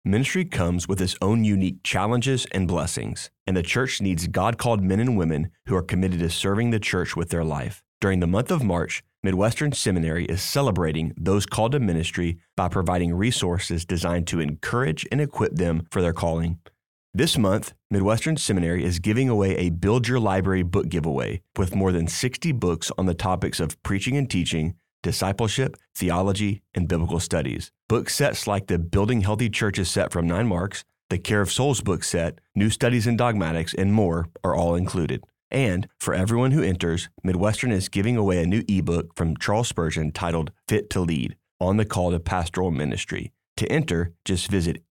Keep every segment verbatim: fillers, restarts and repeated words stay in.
Ministry comes with its own unique challenges and blessings, and the church needs God-called men and women who are committed to serving the church with their life. During the month of March, Midwestern Seminary is celebrating those called to ministry by providing resources designed to encourage and equip them for their calling. This month, Midwestern Seminary is giving away a Build Your Library book giveaway with more than sixty books on the topics of preaching and teaching, discipleship, theology, and biblical studies. Book sets like the Building Healthy Churches set from Nine Marks, the Care of Souls book set, New Studies in Dogmatics, and more are all included. And for everyone who enters, Midwestern is giving away a new ebook from Charles Spurgeon titled Fit to Lead, On the Call to Pastoral Ministry. To enter, just visit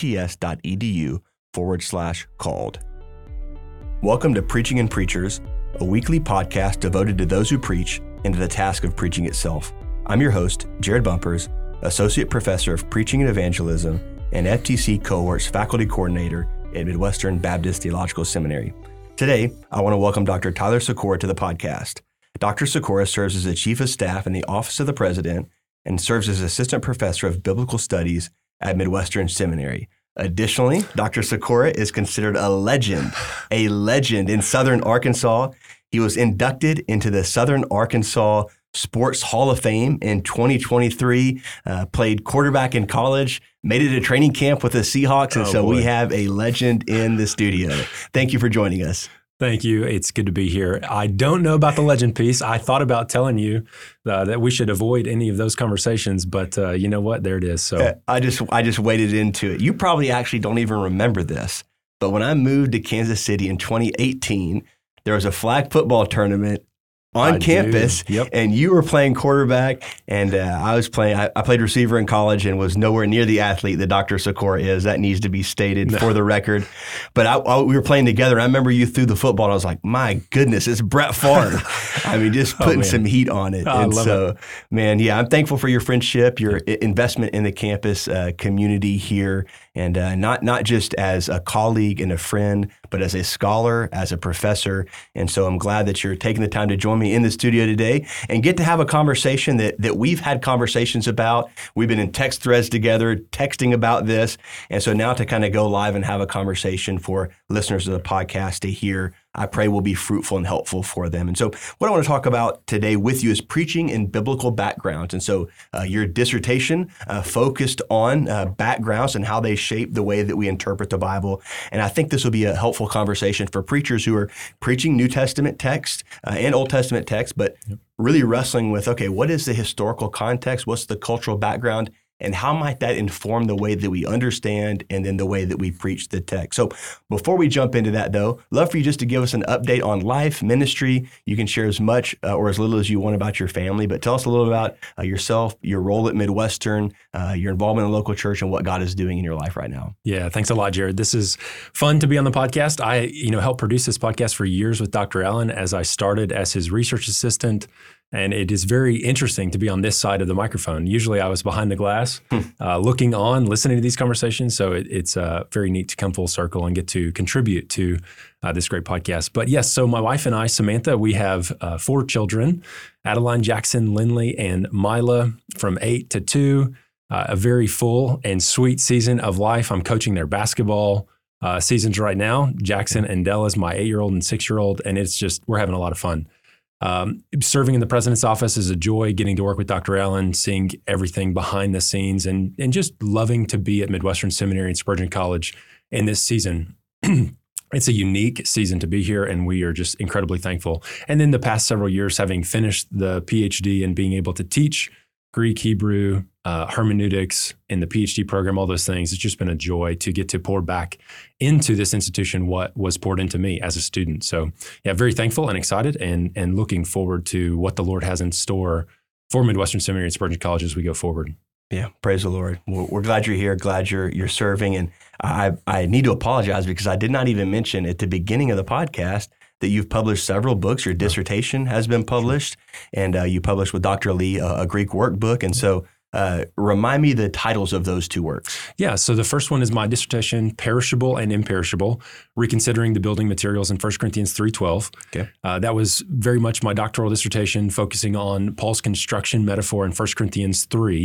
mbts.edu forward slash called. Welcome to Preaching and Preachers, a weekly podcast devoted to those who preach and to the task of preaching itself. I'm your host, Jared Bumpers, Associate Professor of Preaching and Evangelism and F T C Cohort's Faculty Coordinator at Midwestern Baptist Theological Seminary. Today, I want to welcome Doctor Tyler Sikora to the podcast. Doctor Sikora serves as the Chief of Staff in the Office of the President and serves as Assistant Professor of Biblical Studies at Midwestern Seminary. Additionally, Doctor Sikora is considered a legend, a legend in Southern Arkansas. He was inducted into the Southern Arkansas Sports Hall of Fame in twenty twenty-three, uh, played quarterback in college, made it to training camp with the Seahawks, and oh, so boy. We have a legend in the studio. Thank you for joining us. Thank you. It's good to be here. I don't know about the legend piece. I thought about telling you uh, that we should avoid any of those conversations, but uh, you know what? There it is. So uh, I just I just waded into it. You probably actually don't even remember this, but when I moved to Kansas City in twenty eighteen, there was a flag football tournament on I campus, yep. and you were playing quarterback, and uh, I was playing. I, I played receiver in college and was nowhere near the athlete that Doctor Sikora is. That needs to be stated no. for the record. But I, I, we were playing together, and I remember you threw the football, and I was like, "My goodness, it's Brett Favre!" I mean, just putting oh, some heat on it. Oh, and I love so, it. man, yeah, I'm thankful for your friendship, your investment in the campus uh, community here, and uh, not not just as a colleague and a friend, but as a scholar, as a professor. And so I'm glad that you're taking the time to join me in the studio today and get to have a conversation that, that we've had conversations about. We've been in text threads together, texting about this. And so now to kind of go live and have a conversation for listeners of the podcast to hear, I pray will be fruitful and helpful for them. And so what I want to talk about today with you is preaching in biblical backgrounds. And so uh, your dissertation uh, focused on uh, backgrounds and how they shape the way that we interpret the Bible. And I think this will be a helpful conversation for preachers who are preaching New Testament text uh, and Old Testament text, but yep. really wrestling with, okay, what is the historical context? What's the cultural background? And how might that inform the way that we understand and then the way that we preach the text? So before we jump into that, though, love for you just to give us an update on life, ministry. You can share as much uh, or as little as you want about your family, but tell us a little about uh, yourself, your role at Midwestern, uh, your involvement in the local church, and what God is doing in your life right now. Yeah, thanks a lot, Jared. This is fun to be on the podcast. I, you know, helped produce this podcast for years with Doctor Allen as I started as his research assistant. And it is very interesting to be on this side of the microphone. Usually I was behind the glass, uh, looking on, listening to these conversations. So it, it's uh, very neat to come full circle and get to contribute to uh, this great podcast. But yes, so my wife and I, Samantha, we have uh, four children, Adeline, Jackson, Lindley, and Mila from eight to two, uh, a very full and sweet season of life. I'm coaching their basketball uh, seasons right now. Jackson and Della's my eight-year-old and six-year-old, and it's just, we're having a lot of fun. Um, serving in the president's office is a joy, getting to work with Doctor Allen, seeing everything behind the scenes, and and just loving to be at Midwestern Seminary and Spurgeon College in this season. It's a unique season to be here, and we are just incredibly thankful. And then the past several years, having finished the P H D and being able to teach Greek, Hebrew, uh, hermeneutics in the P H D program, all those things, it's just been a joy to get to pour back into this institution what was poured into me as a student. So yeah, very thankful and excited and and looking forward to what the Lord has in store for Midwestern Seminary and Spurgeon College as we go forward. Yeah, praise the Lord. We're, we're glad you're here, glad you're you're serving. And I, I need to apologize because I did not even mention at the beginning of the podcast that you've published several books. Your dissertation has been published, and uh, you published with Doctor Lee a, a Greek workbook. And so uh, remind me the titles of those two works. Yeah, so the first one is my dissertation, Perishable and Imperishable, Reconsidering the Building Materials in First Corinthians three twelve. Okay. Uh, that was very much my doctoral dissertation, focusing on Paul's construction metaphor in First Corinthians three,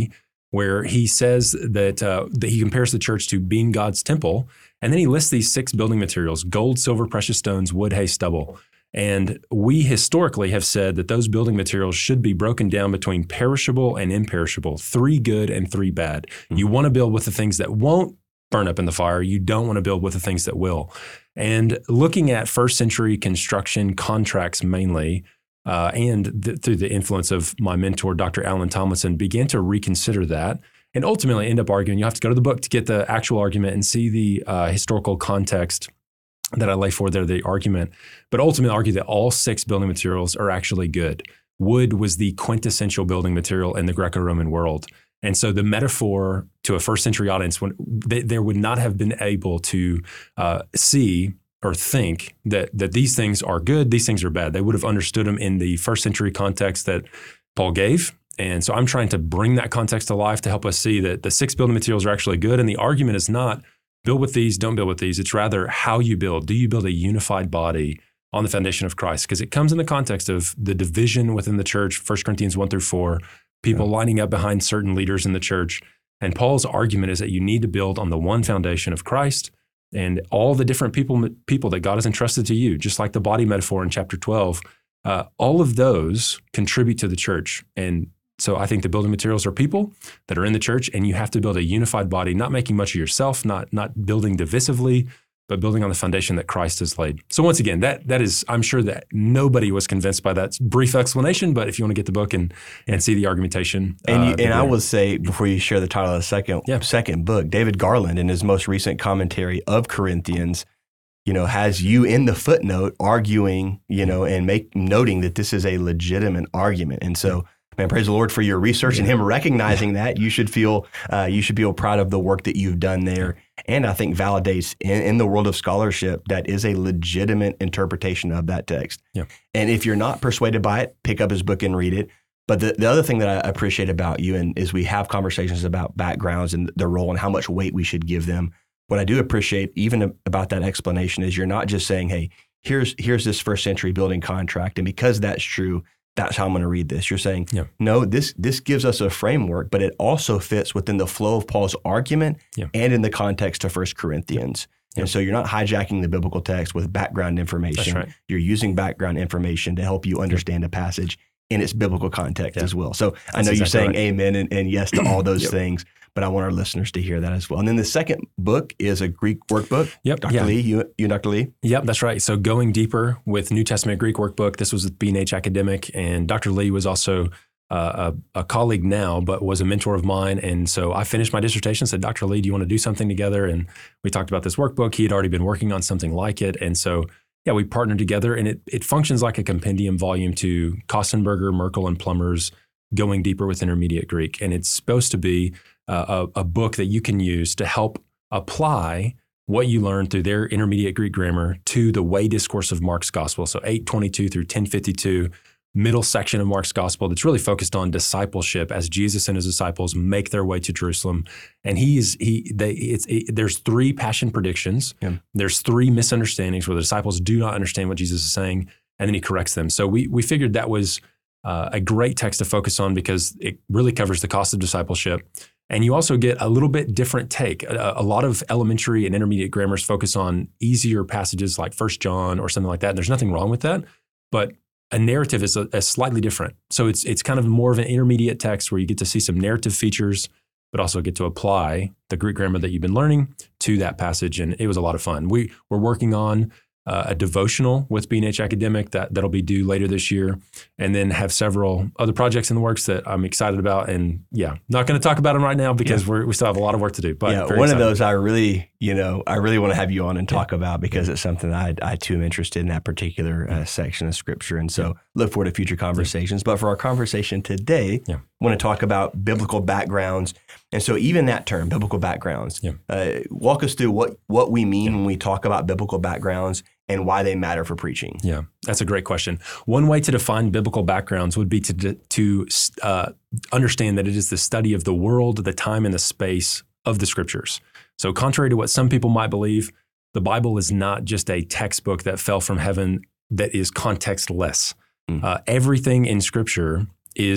where he says that, uh, that he compares the church to being God's temple. And then he lists these six building materials: gold, silver, precious stones, wood, hay, stubble. And we historically have said that those building materials should be broken down between perishable and imperishable, three good and three bad. Mm-hmm. You want to build with the things that won't burn up in the fire. You don't want to build with the things that will. And looking at first century construction contracts mainly, uh, and th- through the influence of my mentor, Doctor Alan Tomlinson, began to reconsider that and ultimately end up arguing. You have to go to the book to get the actual argument and see the uh, historical context that I lay for there, the argument, but ultimately argue that all six building materials are actually good. Wood was the quintessential building material in the Greco-Roman world. And so the metaphor to a first century audience, when they, they would not have been able to uh, see or think that that these things are good, these things are bad. They would have understood them in the first century context that Paul gave. And so I'm trying to bring that context to life to help us see that the six building materials are actually good. And the argument is not build with these, don't build with these. It's rather how you build. Do you build a unified body on the foundation of Christ? Because it comes in the context of the division within the church, First Corinthians one through four, people yeah. lining up behind certain leaders in the church. And Paul's argument is that you need to build on the one foundation of Christ and all the different people people that God has entrusted to you, just like the body metaphor in chapter twelve. Uh, all of those contribute to the church. And so I think the building materials are people that are in the church, and you have to build a unified body, not making much of yourself, not not building divisively, but building on the foundation that Christ has laid. So once again, that that is, I'm sure that nobody was convinced by that brief explanation, but if you want to get the book and and see the argumentation. And, you, uh, and I will say, before you share the title of the second, yeah. second book, David Garland, in his most recent commentary of Corinthians, you know, has you in the footnote arguing, you know, and make noting that this is a legitimate argument. And so, man, praise the Lord for your research yeah. and him recognizing yeah. that. You should feel uh, you should feel proud of the work that you've done there. And I think validates in, in the world of scholarship that is a legitimate interpretation of that text. Yeah. And if you're not persuaded by it, pick up his book and read it. But the, the other thing that I appreciate about you and is we have conversations about backgrounds and their role and how much weight we should give them. What I do appreciate even about that explanation is you're not just saying, hey, here's here's this first century building contract, and because that's true, that's how I'm going to read this. You're saying, yeah. no, this this gives us a framework, but it also fits within the flow of Paul's argument yeah. and in the context of First Corinthians. Yeah. And so you're not hijacking the biblical text with background information. That's right. You're using background information to help you understand a passage in its biblical context yeah. as well. So That's I know exactly you're saying right. amen and, and yes to all those yep. things, but I want our listeners to hear that as well. And then the second book is a Greek workbook. Yep. Doctor Yeah. Lee, you, you and Doctor Lee? Yep, that's right. So going deeper with New Testament Greek workbook, this was with B and H Academic, and Doctor Lee was also uh, a, a colleague now, but was a mentor of mine. And so I finished my dissertation, said, Doctor Lee, do you want to do something together? And we talked about this workbook. He had already been working on something like it. And so, yeah, we partnered together, and it, it functions like a compendium volume to Kostenberger, Merkel, and Plummer's Going Deeper with Intermediate Greek. And it's supposed to be uh, a, a book that you can use to help apply what you learned through their intermediate Greek grammar to the way discourse of Mark's gospel. So eight twenty-two through ten fifty-two, middle section of Mark's gospel that's really focused on discipleship as Jesus and his disciples make their way to Jerusalem. And he's he they it's it, there's three passion predictions. Yeah. There's three misunderstandings where the disciples do not understand what Jesus is saying, and then he corrects them. So we we figured that was uh, a great text to focus on because it really covers the cost of discipleship. And you also get a little bit different take. A, a lot of elementary and intermediate grammars focus on easier passages like First John or something like that. And there's nothing wrong with that, but a narrative is a, a slightly different. So it's it's kind of more of an intermediate text where you get to see some narrative features, but also get to apply the Greek grammar that you've been learning to that passage. And it was a lot of fun. We, we're working on uh, a devotional with B and H Academic that, that'll be due later this year, and then have several other projects in the works that I'm excited about. And yeah, not going to talk about them right now because yeah. we're, we still have a lot of work to do. But yeah, one excited. of those I really, you know, I really want to have you on and talk yeah. about because it's something that I, I too am interested in that particular uh, section of Scripture. And so yeah. look forward to future conversations. Yeah. But for our conversation today, yeah. I want to talk about biblical backgrounds. And so even that term, biblical backgrounds, yeah. uh, walk us through what, what we mean yeah. when we talk about biblical backgrounds and why they matter for preaching. Yeah, that's a great question. One way to define biblical backgrounds would be to to uh, understand that it is the study of the world, the time, and the space of the Scriptures. So contrary to what some people might believe, the Bible is not just a textbook that fell from heaven that is contextless. Mm. Uh, everything in Scripture is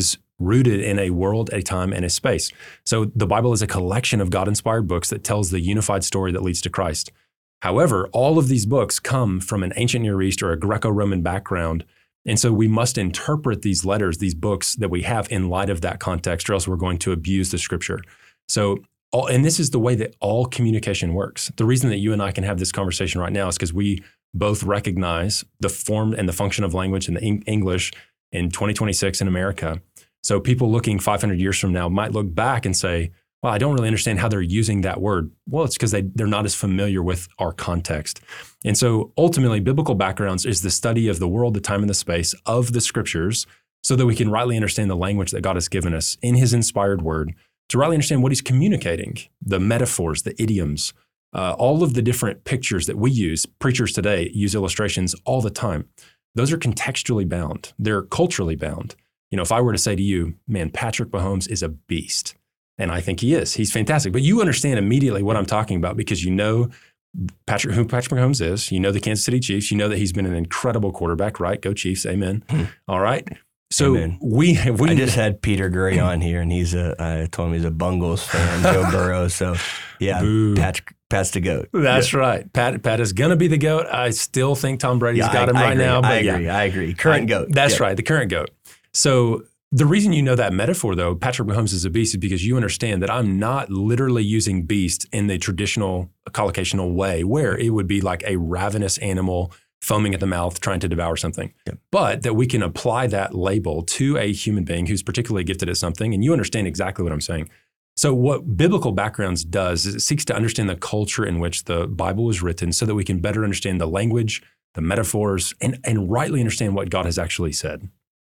rooted in a world, a time, and a space. So the Bible is a collection of God-inspired books that tells the unified story that leads to Christ. However, all of these books come from an ancient Near East or a Greco-Roman background. And so we must interpret these letters, these books that we have in light of that context, or else we're going to abuse the scripture. So, all, and this is the way that all communication works. The reason that you and I can have this conversation right now is because we both recognize the form and the function of language in the Eng- English in twenty twenty-six in America. So people looking five hundred years from now might look back and say, well, I don't really understand how they're using that word. Well, it's because they, they're not as familiar with our context. And so ultimately, biblical backgrounds is the study of the world, the time, and the space of the scriptures so that we can rightly understand the language that God has given us in his inspired word, to rightly understand what he's communicating, the metaphors, the idioms, uh, all of the different pictures that we use. Preachers today use illustrations all the time. Those are contextually bound. They're culturally bound. You know, if I were to say to you, man, Patrick Mahomes is a beast. And I think he is. He's fantastic. But you understand immediately what I'm talking about because you know Patrick, who Patrick Mahomes is. You know the Kansas City Chiefs. You know that he's been an incredible quarterback, right? Go Chiefs. Amen. All right. So Amen. we, we I just had Peter Gurry on here, and he's a. I told him he's a Bungles fan, Joe Burrow. So yeah, Boo. Pat, Pat's the GOAT. That's yeah. right. Pat Pat is going to be the GOAT. I still think Tom Brady's yeah, got I, him I right agree. now. I But agree. yeah, I agree. Current I, GOAT. That's yeah. right. The current GOAT. So the reason you know that metaphor, though, Patrick Mahomes is a beast, is because you understand that I'm not literally using beast in the traditional collocational way, where it would be like a ravenous animal foaming at the mouth, trying to devour something. Yeah. But that we can apply that label to a human being who's particularly gifted at something, and you understand exactly what I'm saying. So what biblical backgrounds does is it seeks to understand the culture in which the Bible was written so that we can better understand the language, the metaphors, and, and rightly understand what God has actually said.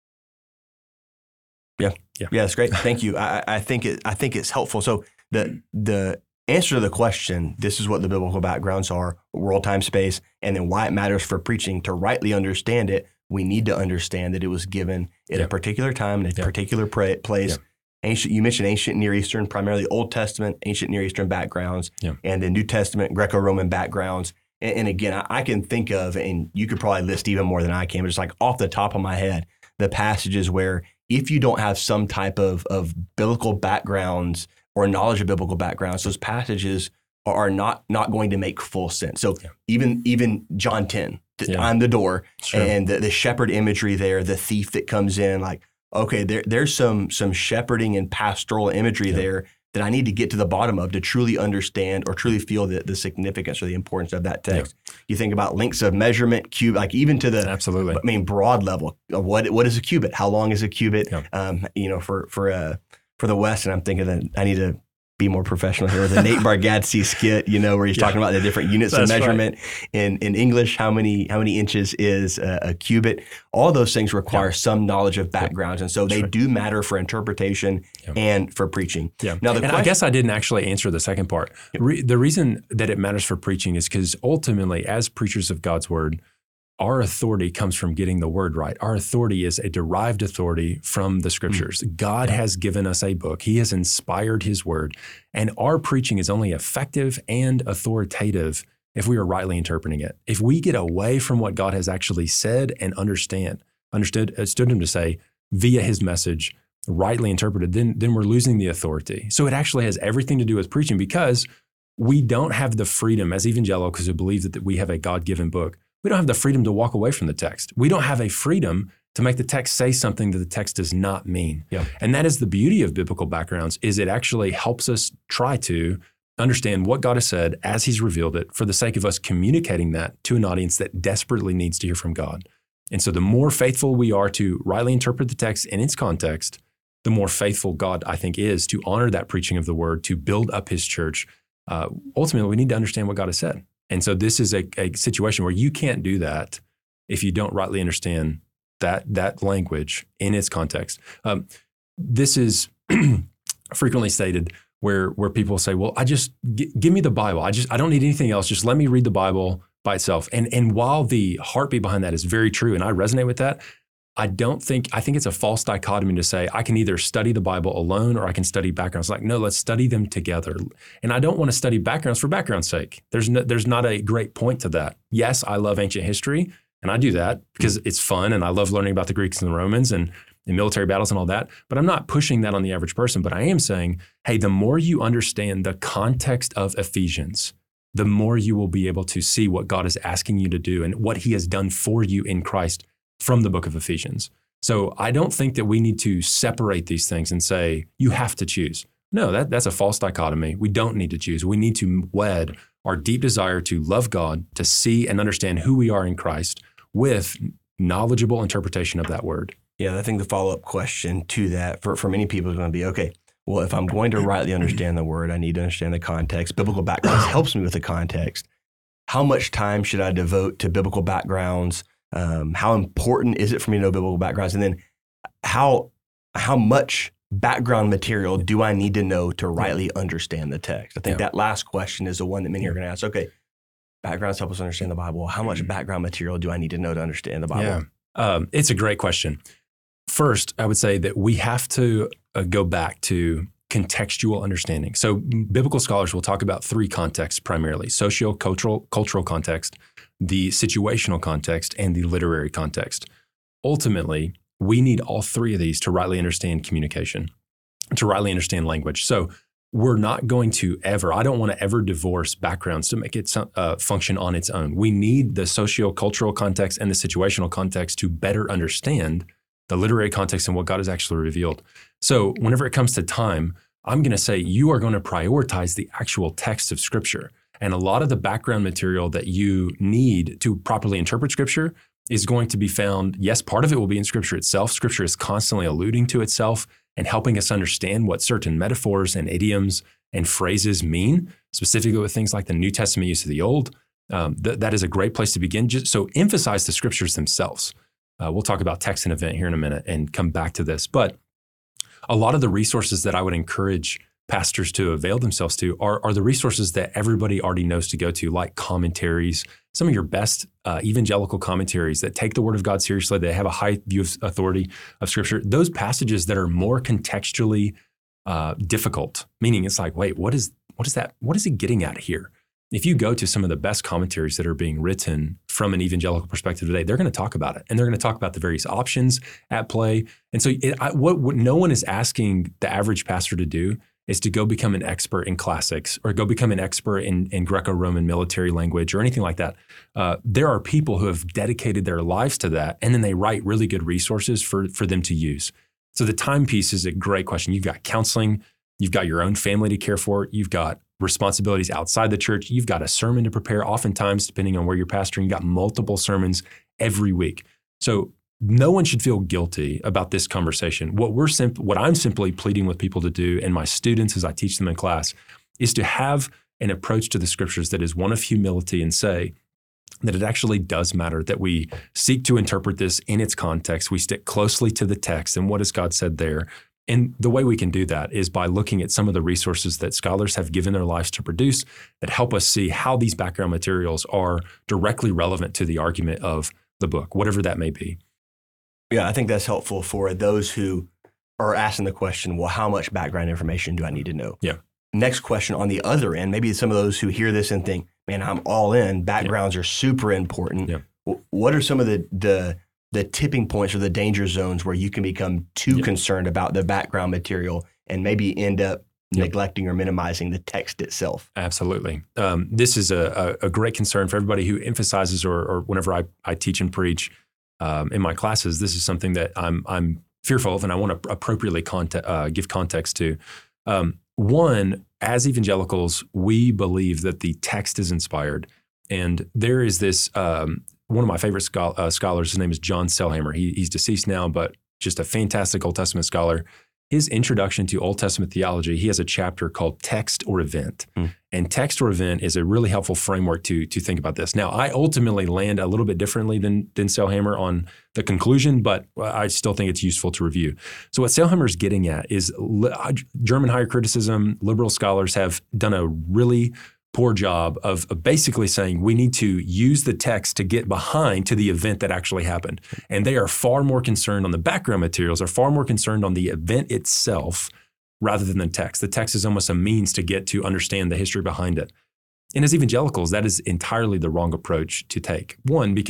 Yeah. Yeah. Yeah, that's great. Thank you. I, I think it I think it's helpful. So the the answer to the question, this is what the biblical backgrounds are, world, time, space, and then why it matters for preaching. To rightly understand it, we need to understand that it was given at Yeah. a particular time, in a Yeah. particular pra- place. Yeah. Ancient, you mentioned ancient Near Eastern, primarily Old Testament, ancient Near Eastern backgrounds, Yeah. and then New Testament, Greco-Roman backgrounds. And, and again, I, I can think of, and you could probably list even more than I can, but just like off the top of my head, the passages where if you don't have some type of, of biblical backgrounds or knowledge of biblical backgrounds, those passages are not not going to make full sense. So Yeah. even even John ten, th- Yeah. I'm the door, Sure. and the, the shepherd imagery there, the thief that comes in, like, okay, there there's some some shepherding and pastoral imagery Yeah. there that I need to get to the bottom of to truly understand or truly feel the, the significance or the importance of that text. You think about lengths of measurement, cube, like even to the Absolutely. I mean, broad level of what what is a cubit? How long is a cubit? Yeah. Um, you know, for for uh, for the West, and I'm thinking that I need to be more professional here. The Nate Bargatze skit, you know, where he's Yeah. talking about the different units That's of right. measurement in in English. How many how many inches is a, a cubit? All those things require Yeah. some knowledge of backgrounds, and so That's they right. do matter for interpretation Yeah. and for preaching. Yeah. Now, the and question, I guess I didn't actually answer the second part. Re- the reason that it matters for preaching is because ultimately, as preachers of God's word, our authority comes from getting the word right. Our authority is a derived authority from the scriptures. Mm. God Yeah. has given us a book. He has inspired his word. And our preaching is only effective and authoritative if we are rightly interpreting it. If we get away from what God has actually said and understand, understood, understood him to say via his message, rightly interpreted, then, then we're losing the authority. So it actually has everything to do with preaching because we don't have the freedom as evangelicals who believe that, that we have a God-given book. We don't have the freedom to walk away from the text. We don't have a freedom to make the text say something that the text does not mean. Yeah. And that is the beauty of biblical backgrounds, is it actually helps us try to understand what God has said as he's revealed it for the sake of us communicating that to an audience that desperately needs to hear from God. And so the more faithful we are to rightly interpret the text in its context, the more faithful God, I think, is to honor that preaching of the word, to build up his church. Uh, ultimately, we need to understand what God has said. And so this is a, a situation where you can't do that if you don't rightly understand that that language in its context. Um, this is frequently stated where where people say, "Well, I just g- give me the Bible. I just I don't need anything else. Just let me read the Bible by itself." And and while the heartbeat behind that is very true, and I resonate with that, I don't think, I think it's a false dichotomy to say I can either study the Bible alone or I can study backgrounds. Like, no, let's study them together. And I don't want to study backgrounds for background's sake. There's no, there's not a great point to that. Yes, I love ancient history, and I do that because it's fun, and I love learning about the Greeks and the Romans, and in military battles and all that. But I'm not pushing that on the average person. But I am saying, hey, the more you understand the context of Ephesians, the more you will be able to see what God is asking you to do and what he has done for you in Christ from the book of Ephesians. So I don't think that we need to separate these things and say, you have to choose. No, that, that's a false dichotomy. We don't need to choose. We need to wed our deep desire to love God, to see and understand who we are in Christ with knowledgeable interpretation of that word. Yeah, I think the follow-up question to that for, for many people is going to be, okay, well, if I'm going to rightly understand the word, I need to understand the context. Biblical backgrounds helps me with the context. How much time should I devote to biblical backgrounds? Um, how important is it for me to know biblical backgrounds? And then how how much background material do I need to know to rightly understand the text? I think yeah. that last question is the one that many are going to ask. Okay, backgrounds help us understand the Bible. How much background material do I need to know to understand the Bible? Yeah, um, it's a great question. First, I would say that we have to uh, go back to contextual understanding. So biblical scholars will talk about three contexts primarily: socio-cultural cultural context, the situational context, and the literary context. Ultimately, we need all three of these to rightly understand communication, to rightly understand language. So we're not going to ever, I don't want to ever divorce backgrounds to make it uh, function on its own. We need the socio-cultural context and the situational context to better understand the literary context and what God has actually revealed. So whenever it comes to time, I'm going to say you are going to prioritize the actual text of Scripture. And a lot of the background material that you need to properly interpret Scripture is going to be found, yes, part of it will be in Scripture itself. Scripture is constantly alluding to itself and helping us understand what certain metaphors and idioms and phrases mean, specifically with things like the New Testament use of the Old. Um, th- that is a great place to begin. Just, so emphasize the Scriptures themselves. Uh, we'll talk about text and event here in a minute and come back to this. But a lot of the resources that I would encourage pastors to avail themselves to are, are the resources that everybody already knows to go to, like commentaries, some of your best uh, evangelical commentaries that take the Word of God seriously, they have a high view of authority of Scripture, those passages that are more contextually uh, difficult, meaning it's like, wait, what is what is that? What is he getting at here? If you go to some of the best commentaries that are being written from an evangelical perspective today, they're going to talk about it, and they're going to talk about the various options at play. And so it, I, what, what no one is asking the average pastor to do is to go become an expert in classics or go become an expert in, in Greco-Roman military language or anything like that. Uh, there are people who have dedicated their lives to that, and then they write really good resources for, for them to use. So the time piece is a great question. You've got counseling, you've got your own family to care for, you've got responsibilities outside the church, you've got a sermon to prepare, oftentimes, depending on where you're pastoring, you've got multiple sermons every week. So no one should feel guilty about this conversation. What we're simp- what I'm simply pleading with people to do, and my students as I teach them in class, is to have an approach to the Scriptures that is one of humility and say that it actually does matter that we seek to interpret this in its context. We stick closely to the text and what has God said there. And the way we can do that is by looking at some of the resources that scholars have given their lives to produce that help us see how these background materials are directly relevant to the argument of the book, whatever that may be. Yeah, I think that's helpful for those who are asking the question, well, how much background information do I need to know? Yeah. Next question on the other end, maybe some of those who hear this and think, man, I'm all in. Backgrounds yeah. are super important. Yeah. What are some of the, the the tipping points or the danger zones where you can become too yeah. concerned about the background material and maybe end up yep. neglecting or minimizing the text itself? Absolutely. Um, this is a, a, a great concern for everybody who emphasizes or, or whenever I, I teach and preach um, in my classes, this is something that I'm I'm fearful of and I want to appropriately conte- uh, give context to. Um, one, as evangelicals, we believe that the text is inspired. And there is this, um, one of my favorite scho- uh, scholars, his name is John Selhammer. He, he's deceased now, but just a fantastic Old Testament scholar. His introduction to Old Testament theology, he has a chapter called Text or Event. Mm. And text or event is a really helpful framework to, to think about this. Now, I ultimately land a little bit differently than, than Selhammer on the conclusion, but I still think it's useful to review. So what Selhammer is getting at is li- German higher criticism, liberal scholars have done a really poor job of, of basically saying we need to use the text to get behind to the event that actually happened. And they are far more concerned on the background materials, are far more concerned on the event itself rather than the text. The text is almost a means to get to understand the history behind it. And as evangelicals, that is entirely the wrong approach to take. One, because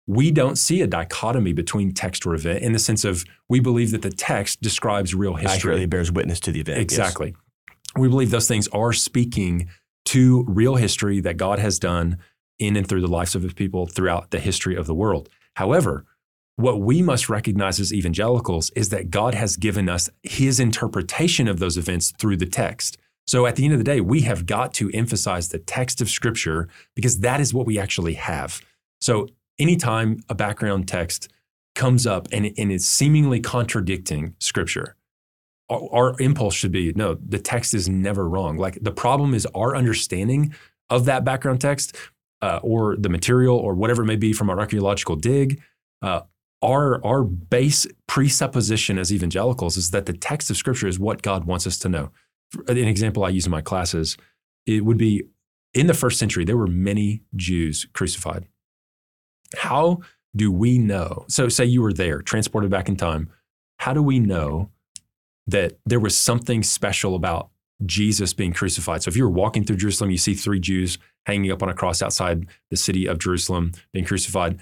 we don't see a dichotomy between text or event in the sense of we believe that the text describes real history. Accurately bears witness to the event. Exactly. Yes. We believe those things are speaking to real history that God has done in and through the lives of his people throughout the history of the world. However, what we must recognize as evangelicals is that God has given us his interpretation of those events through the text. So at the end of the day, we have got to emphasize the text of Scripture because that is what we actually have. So anytime a background text comes up and, and is seemingly contradicting Scripture, our, our impulse should be, no, the text is never wrong. Like the problem is our understanding of that background text uh, or the material or whatever it may be from our archaeological dig. Uh, our, our base presupposition as evangelicals is that the text of Scripture is what God wants us to know. An example I use in my classes, it would be in the first century, there were many Jews crucified. How do we know? So say you were there, transported back in time. How do we know that there was something special about Jesus being crucified? So if you were walking through Jerusalem, you see three Jews hanging up on a cross outside the city of Jerusalem being crucified.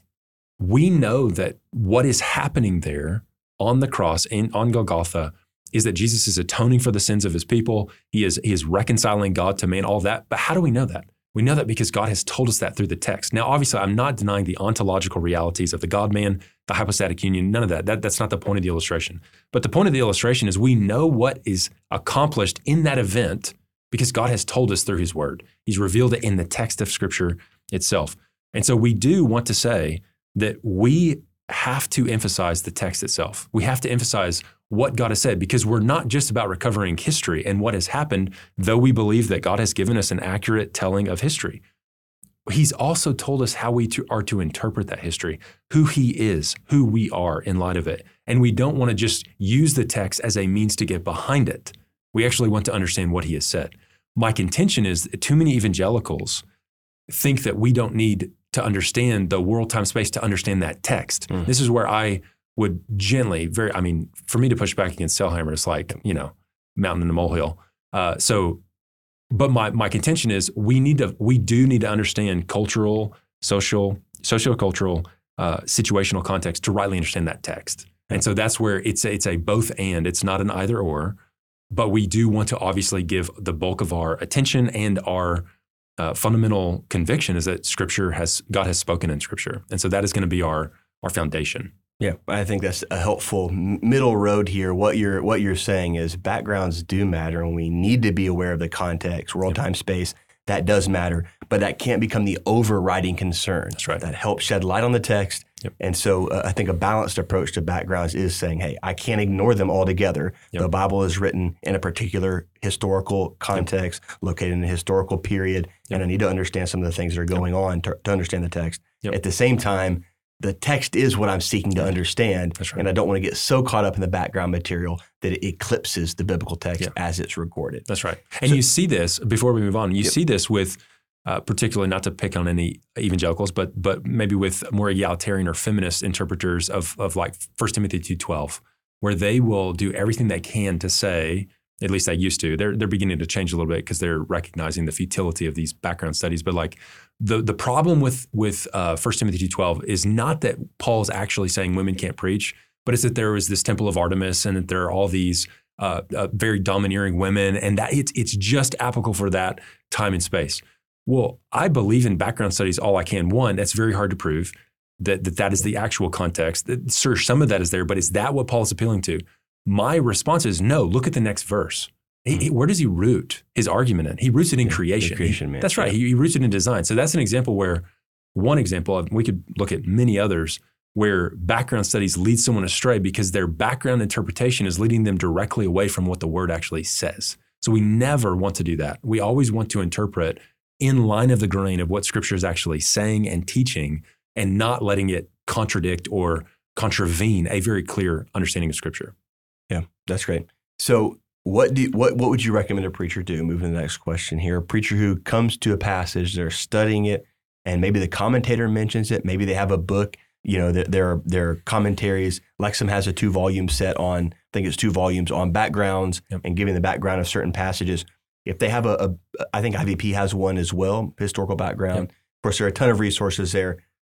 We know that what is happening there on the cross, in, on Golgotha, is that Jesus is atoning for the sins of his people. He is, he is reconciling God to man, all of that. But how do we know that? We know that because God has told us that through the text. Now, obviously, I'm not denying the ontological realities of the God-man, the hypostatic union, none of that. that. That's not the point of the illustration. But the point of the illustration is we know what is accomplished in that event because God has told us through his word. He's revealed it in the text of Scripture itself. And so we do want to say that we have to emphasize the text itself. We have to emphasize what God has said because we're not just about recovering history and what has happened, though we believe that God has given us an accurate telling of history. He's also told us how we to, are to interpret that history, who he is, who we are in light of it. And we don't want to just use the text as a means to get behind it. We actually want to understand what he has said. My contention is that too many evangelicals think that we don't need to understand the world, time, space to understand that text. Mm. This is where I would gently, very, I mean, for me to push back against Selhammer, it's like, you know, mountain and a molehill. Uh, so, but my my contention is we need to, we do need to understand cultural, social, sociocultural, uh, situational context to rightly understand that text. And so that's where it's a, it's a both and, it's not an either or, but we do want to obviously give the bulk of our attention and our Uh, fundamental conviction is that Scripture has, God has spoken in Scripture. And so that is going to be our, our foundation. Yeah, I think that's a helpful middle road here. What you're, what you're saying is backgrounds do matter and we need to be aware of the context, world, yep. time, space. That does matter, but that can't become the overriding concern. That's right. That helps shed light on the text. Yep. And so uh, I think a balanced approach to backgrounds is saying, hey, I can't ignore them altogether. Yep. The Bible is written in a particular historical context, yep. located in a historical period, yep. and I need to understand some of the things that are going yep. on to, to understand the text. Yep. At the same time, the text is what I'm seeking to understand, That's right. and I don't want to get so caught up in the background material that it eclipses the biblical text yep. as it's recorded. That's right. And so, you see this, before we move on, you yep. see this with, uh, particularly not to pick on any evangelicals, but but maybe with more egalitarian or feminist interpreters of, of like First Timothy two twelve, where they will do everything they can to say, at least they used to, they're, they're beginning to change a little bit because they're recognizing the futility of these background studies, but like The the problem with with uh, First Timothy two twelve is not that Paul's actually saying women can't preach, but it's that there was this temple of Artemis and that there are all these uh, uh, very domineering women, and that it's it's just applicable for that time and space. Well, I believe in background studies all I can. One, that's very hard to prove that that, that is the actual context. That, sure, some of that is there, but is that what Paul is appealing to? My response is no. Look at the next verse. He, he, where does he root his argument in? He roots it in yeah, creation. creation he, that's right. Yeah. He, he roots it in design. So that's an example where, one example, of, we could look at many others where background studies lead someone astray because their background interpretation is leading them directly away from what the word actually says. So we never want to do that. We always want to interpret in line of the grain of what Scripture is actually saying and teaching and not letting it contradict or contravene a very clear understanding of Scripture. Yeah, that's great. So What do what what would you recommend a preacher do? Moving to the next question here. A preacher who comes to a passage, they're studying it, and maybe the commentator mentions it. Maybe they have a book, you know, their their, their commentaries. Lexham has a two volume set on, I think it's two volumes on backgrounds yep. and giving the background of certain passages. If they have a, a, I think I V P has one as well, historical background. Yep. Of course, there are a ton of resources there.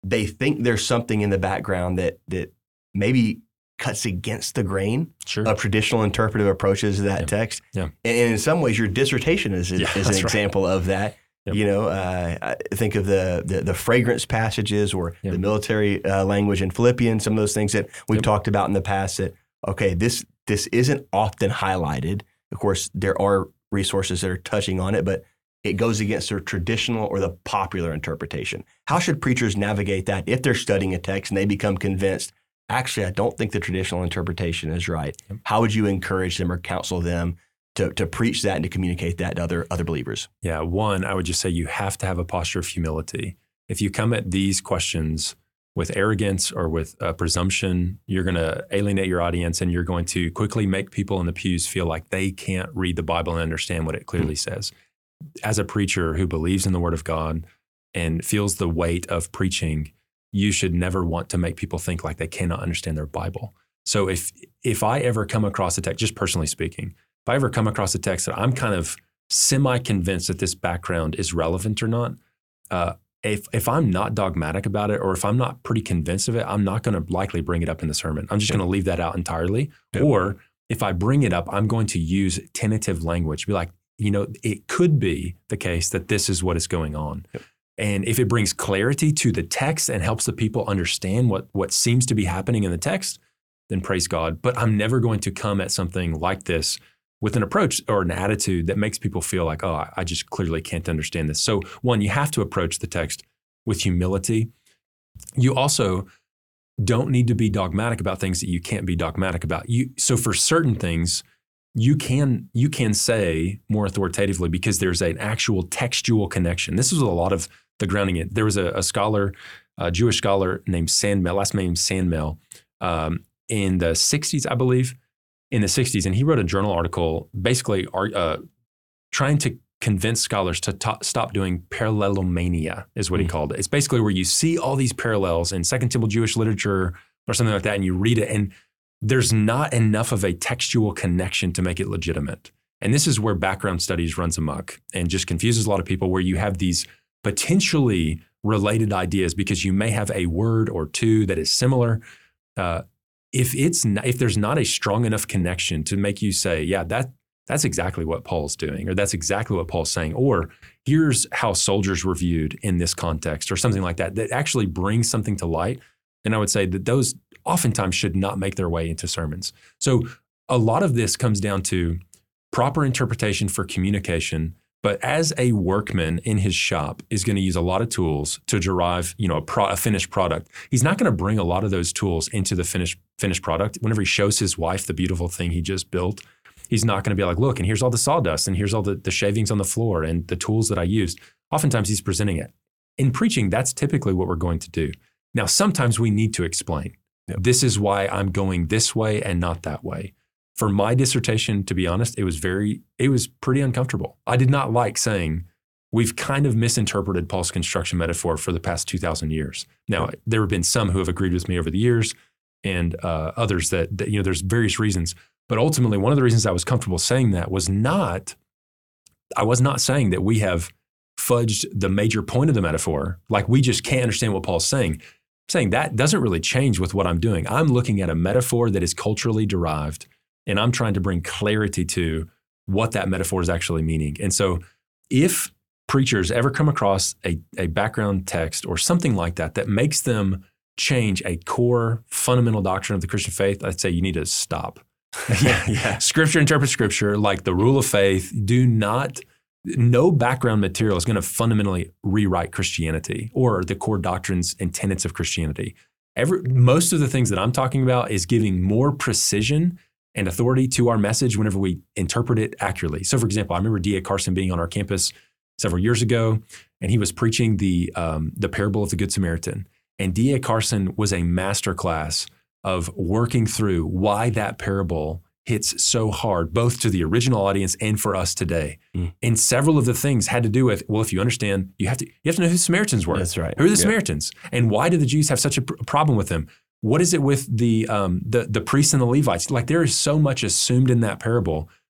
they think there's something in the background that that maybe cuts against the grain sure. of traditional interpretive approaches to that yeah. text. Yeah. And in some ways, your dissertation is, yeah, is an example right. of that. Yep. You know, uh, think of the, the the fragrance passages or yep. the military uh, language in Philippians, some of those things that we've yep. talked about in the past that, okay, this this isn't often highlighted. Of course, there are resources that are touching on it, but it goes against their traditional or the popular interpretation. How should preachers navigate that if they're studying a text and they become convinced, actually, I don't think the traditional interpretation is right? Yep. How would you encourage them or counsel them to, to preach that and to communicate that to other, other believers? Yeah, one, I would just say you have to have a posture of humility. If you come at these questions with arrogance or with uh, presumption, you're going to alienate your audience and you're going to quickly make people in the pews feel like they can't read the Bible and understand what it clearly mm-hmm. says. As a preacher who believes in the Word of God and feels the weight of preaching, you should never want to make people think like they cannot understand their Bible. So if if I ever come across a text, just personally speaking, if I ever come across a text that I'm kind of semi-convinced that this background is relevant or not, uh, if if I'm not dogmatic about it or if I'm not pretty convinced of it, I'm not going to likely bring it up in the sermon. I'm just yep. going to leave that out entirely. Yep. Or if I bring it up, I'm going to use tentative language, be like, you know, it could be the case that this is what is going on. Yep. And if it brings clarity to the text and helps the people understand what, what seems to be happening in the text, then praise God. But I'm never going to come at something like this with an approach or an attitude that makes people feel like, oh, I just clearly can't understand this. So one, you have to approach the text with humility. You also don't need to be dogmatic about things that you can't be dogmatic about. You, so for certain things, You can you can say more authoritatively because there's an actual textual connection. This is a lot of the grounding in. There was a, a scholar, a Jewish scholar named Sandmel, last name Sandmel, um, in the sixties, I believe, in the sixties, and he wrote a journal article basically uh, trying to convince scholars to t- stop doing parallelomania, is what mm. he called it. It's basically where you see all these parallels in Second Temple Jewish literature or something like that, and you read it, and there's not enough of a textual connection to make it legitimate. And this is where background studies runs amok and just confuses a lot of people, where you have these potentially related ideas because you may have a word or two that is similar. Uh, if it's not, if there's not a strong enough connection to make you say, yeah, that that's exactly what Paul's doing, or that's exactly what Paul's saying, or here's how soldiers were viewed in this context, or something like that, that actually brings something to light, then I would say that those oftentimes should not make their way into sermons. So a lot of this comes down to proper interpretation for communication, but as a workman in his shop is going to use a lot of tools to derive, you know, a, pro, a finished product. He's not going to bring a lot of those tools into the finished finished product. Whenever he shows his wife the beautiful thing he just built, he's not going to be like, look, and here's all the sawdust, and here's all the, the shavings on the floor and the tools that I used. Oftentimes he's presenting it. In preaching, that's typically what we're going to do. Now, sometimes we need to explain. Yep. This is why I'm going this way and not that way. For my dissertation, to be honest, it was very, it was pretty uncomfortable. I did not like saying, we've kind of misinterpreted Paul's construction metaphor for the past two thousand years. Now, right. there have been some who have agreed with me over the years, and uh, others that, that, you know, there's various reasons. But ultimately, one of the reasons I was comfortable saying that was not, I was not saying that we have fudged the major point of the metaphor, like we just can't understand what Paul's saying. I'm saying that doesn't really change with what I'm doing. I'm looking at a metaphor that is culturally derived, and I'm trying to bring clarity to what that metaphor is actually meaning. And so if preachers ever come across a, a background text or something like that that makes them change a core fundamental doctrine of the Christian faith, I'd say you need to stop. yeah, yeah. Scripture interprets Scripture, like the rule of faith. Do not, no background material is going to fundamentally rewrite Christianity or the core doctrines and tenets of Christianity. Every, most of the things that I'm talking about is giving more precision and authority to our message whenever we interpret it accurately. So for example, I remember D A Carson being on our campus several years ago, and he was preaching the um, the parable of the Good Samaritan. And D A Carson was a masterclass of working through why that parable hits so hard, both to the original audience and for us today. Mm. And several of the things had to do with, well, if you understand, you have to you have to know who the Samaritans were. That's right. Who are the yeah. Samaritans? And why did the Jews have such a pr- problem with them? What is it with the um, the the priests and the Levites? Like there is so much assumed in that parable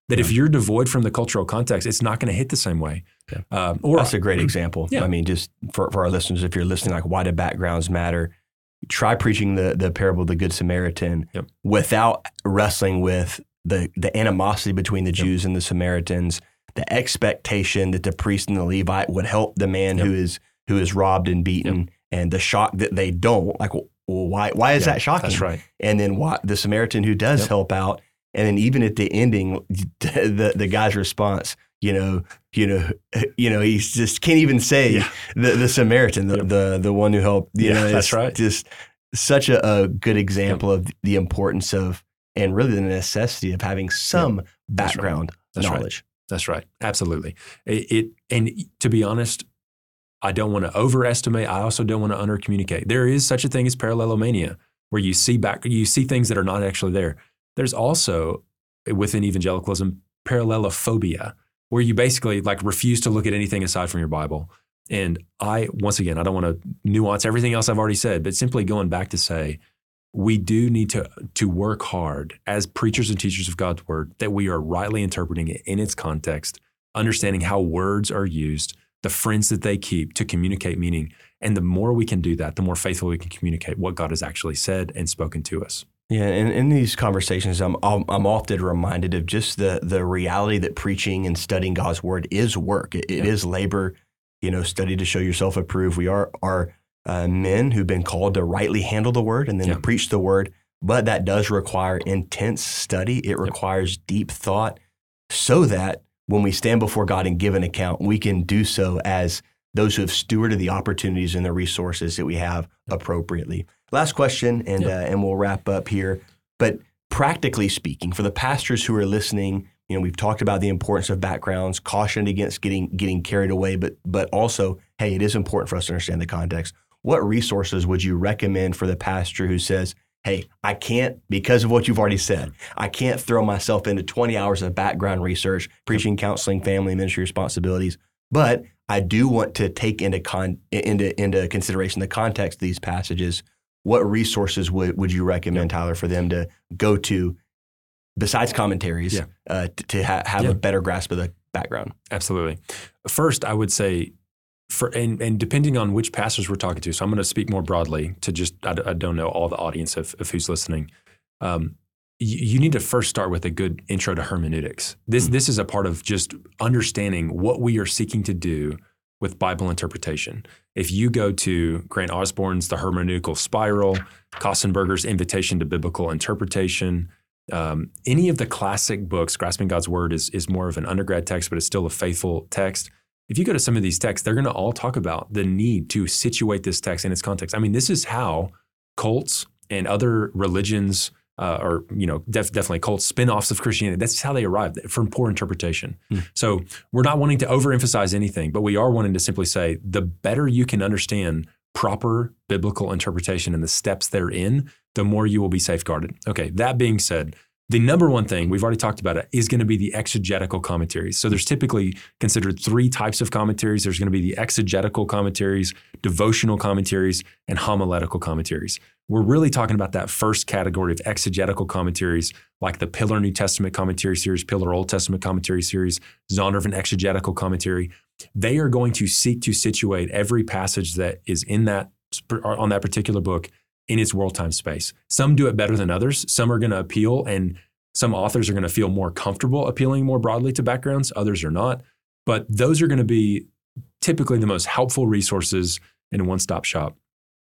That Yeah. if you're devoid from the cultural context, it's not going to hit the same way. Yeah. Um, or That's a great example. Yeah. I mean, just for, for our listeners, if you're listening, like, why do backgrounds matter? Try preaching the the parable of the Good Samaritan Yep. without wrestling with the the animosity between the Yep. Jews and the Samaritans, the expectation that the priest and the Levite would help the man Yep. who is who is robbed and beaten, Yep. and the shock that they don't. Like, well, why why is Yeah, that shocking? That's right. And then why, the Samaritan who does Yep. help out, and then even at the ending, the the guy's response, you know, you know, you know, he just can't even say Yeah. the the Samaritan, the Yep. the, the one who helped. You Yeah, know, that's it's right. Just such a, a good example of the importance of, and really the necessity of having some That's right. background That's right. knowledge. That's right. Absolutely. It, it and to be honest, I don't want to overestimate. I also don't want to undercommunicate. There is such a thing as parallelomania, where you see back, you see things that are not actually there. There's also within evangelicalism parallelophobia, where you basically like refuse to look at anything aside from your Bible. And I, once again, I don't want to nuance everything else I've already said, but simply going back to say, we do need to to work hard as preachers and teachers of God's word, that we are rightly interpreting it in its context, understanding how words are used, the friends that they keep to communicate meaning. And the more we can do that, the more faithful we can communicate what God has actually said and spoken to us. Yeah, and in these conversations, I'm I'm I'm often reminded of just the the reality that preaching and studying God's word is work. It, it Yeah. is labor. You know, study to show yourself approved. We are are uh, men who've been called to rightly handle the word and then Yeah. to preach the word. But that does require intense study. It requires deep thought, so that when we stand before God and give an account, we can do so as those who have stewarded the opportunities and the resources that we have appropriately. Last question, and Yeah. uh, and we'll wrap up here. But practically speaking, for the pastors who are listening, you know, we've talked about the importance of backgrounds, cautioned against getting getting carried away, but but also, hey, it is important for us to understand the context. What resources would you recommend for the pastor who says, hey, I can't, because of what you've already said, I can't throw myself into twenty hours of background research, preaching, counseling, family, ministry responsibilities, but I do want to take into con into into consideration the context of these passages. What resources would, would you recommend, Yeah. Tyler, for them to go to besides commentaries Yeah. uh, to, to ha- have Yeah. a better grasp of the background? Absolutely. First, I would say, for and, and depending on which pastors we're talking to, so I'm going to speak more broadly to just, I, I don't know all the audience of, of who's listening. Um, you, you need to first start with a good intro to hermeneutics. This, Mm. this is a part of just understanding what we are seeking to do with Bible interpretation. If you go to Grant Osborne's The Hermeneutical Spiral, Kostenberger's Invitation to Biblical Interpretation, um, any of the classic books, Grasping God's Word is, is more of an undergrad text, but it's still a faithful text. If you go to some of these texts, they're going to all talk about the need to situate this text in its context. I mean, this is how cults and other religions, uh, or you know, def- definitely cults, spin-offs of Christianity, that's how they arrived, from poor interpretation. Hmm. So we're not wanting to overemphasize anything, but we are wanting to simply say, the better you can understand proper biblical interpretation and the steps therein, the more you will be safeguarded. Okay, that being said, the number one thing, we've already talked about it, is going to be the exegetical commentaries. So there's typically considered three types of commentaries. There's going to be the exegetical commentaries, devotional commentaries, and homiletical commentaries. We're really talking about that first category of exegetical commentaries, like the Pillar New Testament Commentary Series, Pillar Old Testament Commentary Series, Zondervan Exegetical Commentary. They are going to seek to situate every passage that is in that on that particular book in its world time space. Some do it better than others. Some are going to appeal, and some authors are going to feel more comfortable appealing more broadly to backgrounds. Others are not. But those are going to be typically the most helpful resources in a one-stop shop.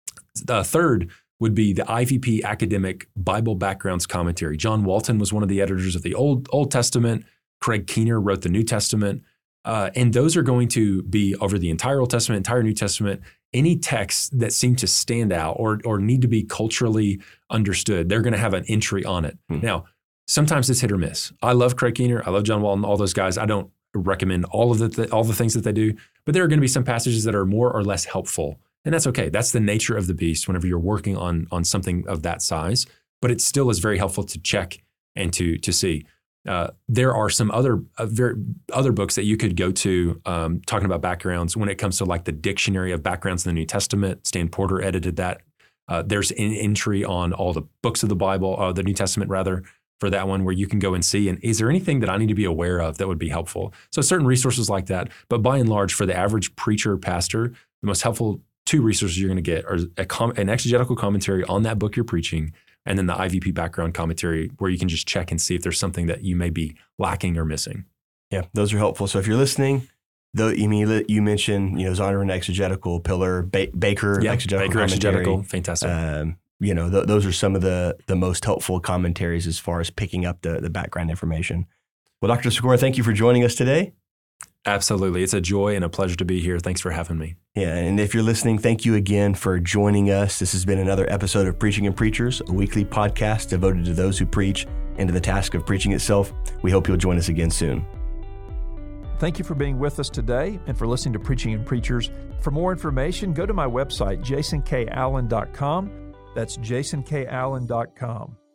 The third would be the I V P Academic Bible Backgrounds Commentary. John Walton was one of the editors of the Old, Old Testament. Craig Keener wrote the New Testament. Uh, and those are going to be over the entire Old Testament, entire New Testament. Any texts that seem to stand out or, or need to be culturally understood, they're going to have an entry on it. Hmm. Now, sometimes it's hit or miss. I love Craig Keener. I love John Walton, all those guys. I don't recommend all of the th- all the things that they do, but there are going to be some passages that are more or less helpful. And that's okay. That's the nature of the beast whenever you're working on, on something of that size. But it still is very helpful to check and to, to see. Uh, there are some other uh, very, other books that you could go to um, talking about backgrounds when it comes to like the Dictionary of Backgrounds in the New Testament. Stan Porter edited that. Uh, there's an entry on all the books of the Bible, uh, the New Testament rather. for that one where you can go and see, and is there anything that I need to be aware of that would be helpful? So certain resources like that, but by and large, for the average preacher, pastor, the most helpful two resources you're going to get are a com- an exegetical commentary on that book you're preaching, and then the I V P background commentary where you can just check and see if there's something that you may be lacking or missing. Yeah, those are helpful. So if you're listening, though, you mean you mentioned, you know, Zondervan exegetical, Pillar, ba- Baker yeah, exegetical Baker commentary. exegetical, fantastic. Um, you know, th- those are some of the the most helpful commentaries as far as picking up the the background information. Well, Doctor Sikora, thank you for joining us today. Absolutely. It's a joy and a pleasure to be here. Thanks for having me. Yeah, and if you're listening, thank you again for joining us. This has been another episode of Preaching and Preachers, a weekly podcast devoted to those who preach and to the task of preaching itself. We hope you'll join us again soon. Thank you for being with us today and for listening to Preaching and Preachers. For more information, go to my website, jason k allen dot com. That's jason k allen dot com.